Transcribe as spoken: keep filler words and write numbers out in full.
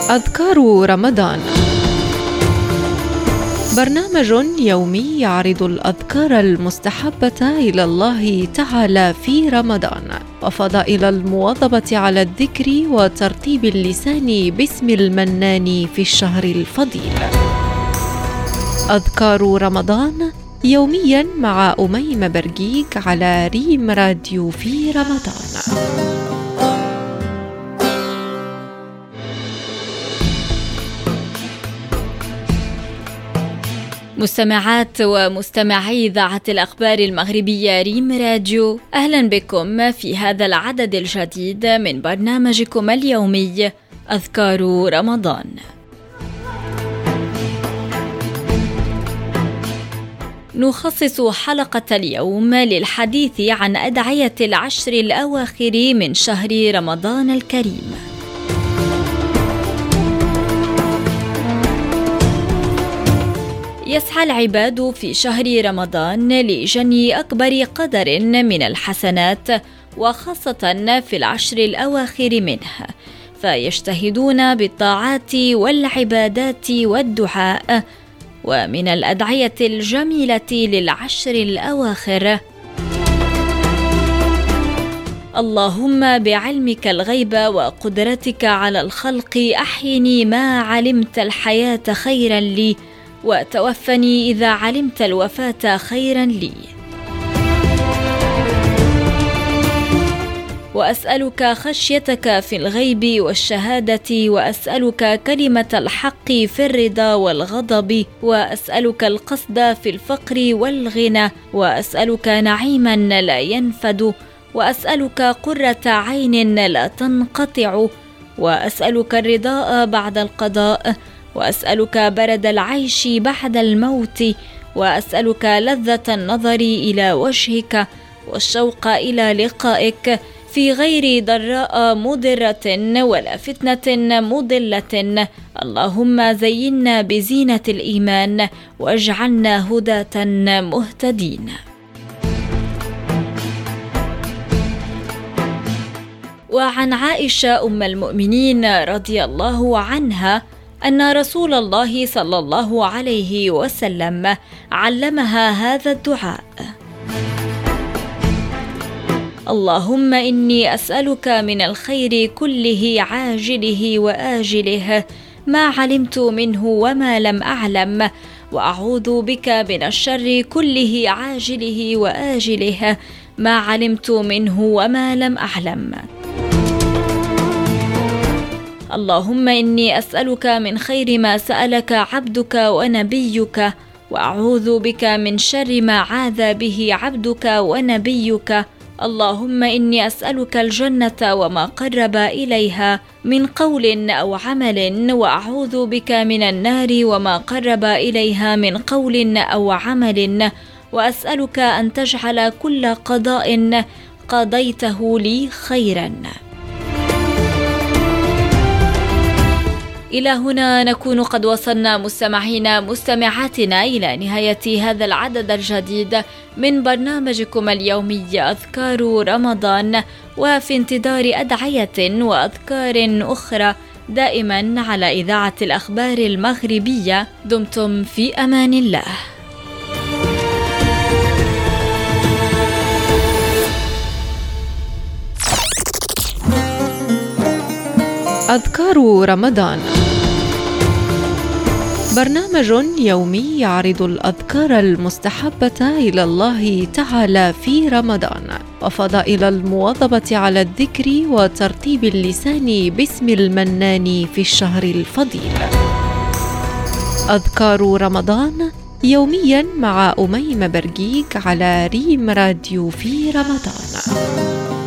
أذكار رمضان، برنامج يومي يعرض الأذكار المستحبة إلى الله تعالى في رمضان وفضائل المواظبة على الذكر وترتيب اللسان باسم المنان في الشهر الفضيل. أذكار رمضان يوميا مع أميمة برقيق على ريم راديو في رمضان. مستمعات ومستمعي إذاعة الأخبار المغربية ريم راديو، أهلا بكم في هذا العدد الجديد من برنامجكم اليومي أذكار رمضان. نخصص حلقة اليوم للحديث عن أدعية العشر الأواخر من شهر رمضان الكريم. يسعى العباد في شهر رمضان لجني أكبر قدر من الحسنات، وخاصة في العشر الأواخر منه، فيجتهدون بالطاعات والعبادات والدعاء. ومن الأدعية الجميلة للعشر الأواخر: اللهم بعلمك الغيب وقدرتك على الخلق أحيني ما علمت الحياة خيرا لي، وتوفني إذا علمت الوفاة خيرا لي. وأسألك خشيتك في الغيب والشهادة، وأسألك كلمة الحق في الرضا والغضب، وأسألك القصد في الفقر والغنى، وأسألك نعيما لا ينفد، وأسألك قرة عين لا تنقطع، وأسألك الرضاء بعد القضاء، وأسألك برد العيش بعد الموت، وأسألك لذة النظر إلى وجهك والشوق إلى لقائك في غير ضراء مضرة ولا فتنة مضلة. اللهم زينا بزينة الإيمان واجعلنا هداة مهتدين. وعن عائشة أم المؤمنين رضي الله عنها أن رسول الله صلى الله عليه وسلم علمها هذا الدعاء: اللهم إني أسألك من الخير كله عاجله وآجله ما علمت منه وما لم أعلم، وأعوذ بك من الشر كله عاجله وآجله ما علمت منه وما لم أعلم. اللهم إني أسألك من خير ما سألك عبدك ونبيك، وأعوذ بك من شر ما عاذ به عبدك ونبيك. اللهم إني أسألك الجنة وما قرب إليها من قول أو عمل، وأعوذ بك من النار وما قرب إليها من قول أو عمل، وأسألك أن تجعل كل قضاء قضيته لي خيرا. إلى هنا نكون قد وصلنا مستمعينا مستمعاتنا إلى نهاية هذا العدد الجديد من برنامجكم اليومي أذكار رمضان، وفي انتظار أدعية وأذكار أخرى دائما على إذاعة الأخبار المغربية. دمتم في أمان الله. أذكار رمضان، برنامج يومي يعرض الأذكار المستحبة إلى الله تعالى في رمضان وفضائل المواظبة على الذكر وترتيب اللسان باسم المنان في الشهر الفضيل. أذكار رمضان يوميا مع أميمة برقيق على ريم راديو في رمضان.